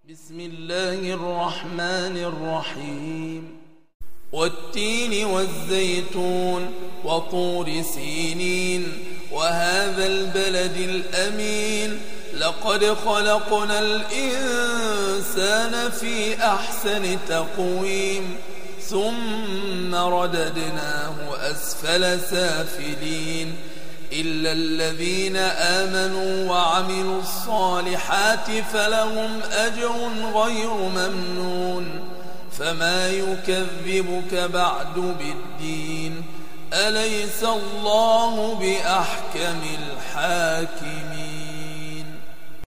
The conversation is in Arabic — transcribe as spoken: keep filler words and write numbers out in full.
بسم الله الرحمن الرحيم والتين والزيتون وطور سينين وهذا البلد الأمين لقد خلقنا الإنسان في أحسن تقويم ثم رددناه أسفل سافلين إلا الذين آمنوا وعملوا الصالحات فلهم أجر غير ممنون فما يكذبك بعد بالدين أليس الله بأحكم الحاكمين.